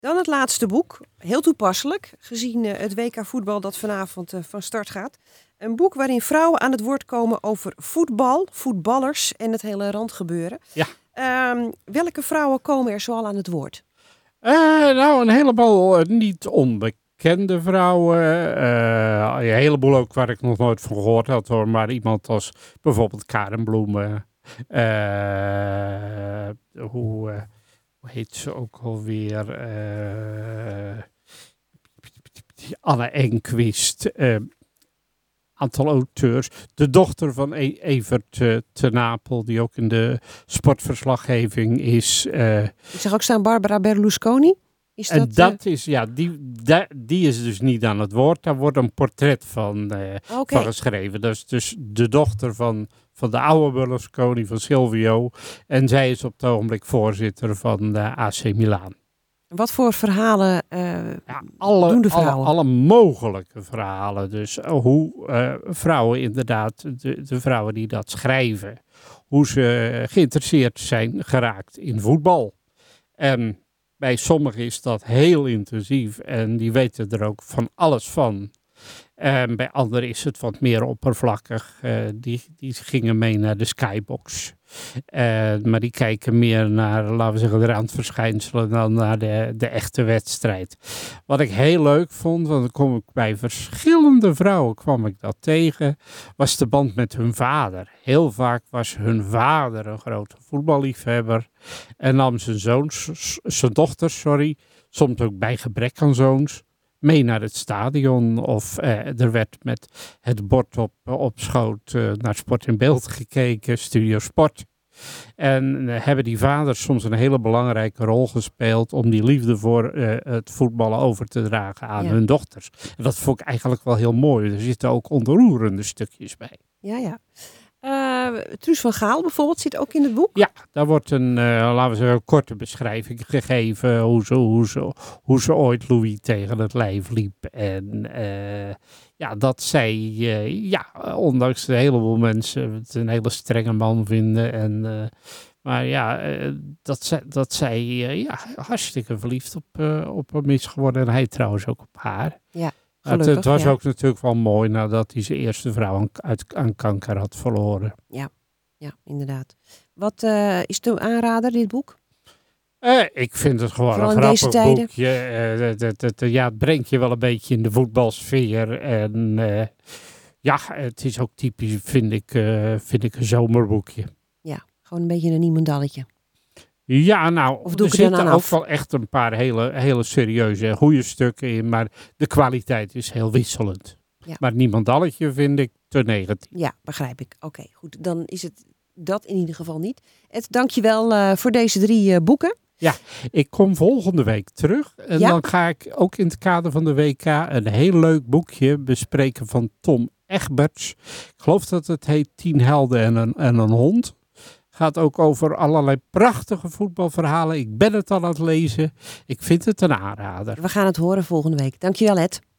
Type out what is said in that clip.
Dan het laatste boek. Heel toepasselijk, gezien het WK voetbal dat vanavond van start gaat. Een boek waarin vrouwen aan het woord komen over voetbal, voetballers en het hele randgebeuren. Ja. Welke vrouwen komen er zoal aan het woord? Een heleboel niet onbekende vrouwen. Een heleboel ook waar ik nog nooit van gehoord had hoor. Maar iemand als bijvoorbeeld Karen Bloemen. Hoe heet ze ook alweer? Anne Enquist. Aantal auteurs. De dochter van Evert te Napel, die ook in de sportverslaggeving is. Ik zag ook staan Barbara Berlusconi. Is En dat, dat is, ja, die is dus niet aan het woord. Daar wordt een portret van geschreven. Dat is dus de dochter van de oude Berlusconi, van Silvio. En zij is op het ogenblik voorzitter van AC Milan. Wat voor verhalen doen de vrouwen? Alle mogelijke verhalen. Dus hoe vrouwen inderdaad, de vrouwen die dat schrijven, hoe ze geïnteresseerd zijn geraakt in voetbal. En bij sommigen is dat heel intensief en die weten er ook van alles van. En bij anderen is het wat meer oppervlakkig. Die gingen mee naar de skybox. Maar die kijken meer naar, laten we zeggen, de randverschijnselen dan naar de echte wedstrijd. Wat ik heel leuk vond, want dan kom ik bij verschillende vrouwen kwam ik dat tegen, was de band met hun vader. Heel vaak was hun vader een grote voetballiefhebber en nam zijn dochters, soms ook bij gebrek aan zoons, mee naar het stadion of er werd met het bord op schoot naar Sport in Beeld gekeken, Studio Sport. En hebben die vaders soms een hele belangrijke rol gespeeld om die liefde voor het voetballen over te dragen aan hun dochters. En dat vond ik eigenlijk wel heel mooi. Er zitten ook ontroerende stukjes bij. Ja. Truus van Gaal bijvoorbeeld zit ook in het boek? Ja, daar wordt laten we zeggen, een korte beschrijving gegeven hoe ze ooit Louis tegen het lijf liep. En dat zij, ondanks een heleboel mensen het een hele strenge man vinden. Dat zij hartstikke verliefd op hem is geworden. En hij trouwens ook op haar. Ja. Gelukkig, het was ook natuurlijk wel mooi nadat hij zijn eerste vrouw aan kanker had verloren. Ja, inderdaad. Wat is de aanrader, dit boek? Ik vind het gewoon vooral een grappig boekje. Het brengt je wel een beetje in de voetbalsfeer. En het is ook typisch, vind ik een zomerboekje. Ja, gewoon een beetje een niemendalletje. Ja, nou, of doe er zitten ook wel echt een paar hele serieuze en goede stukken in, maar de kwaliteit is heel wisselend. Ja. Maar niemendalletje vind ik te negatief. Ja, begrijp ik. Oké, goed. Dan is het dat in ieder geval niet. Ed, dank je wel voor deze 3 boeken. Ja, ik kom volgende week terug en dan ga ik ook in het kader van de WK een heel leuk boekje bespreken van Tom Egberts. Ik geloof dat het heet 10 helden en een hond. Gaat ook over allerlei prachtige voetbalverhalen. Ik ben het al aan het lezen. Ik vind het een aanrader. We gaan het horen volgende week. Dankjewel, Ed.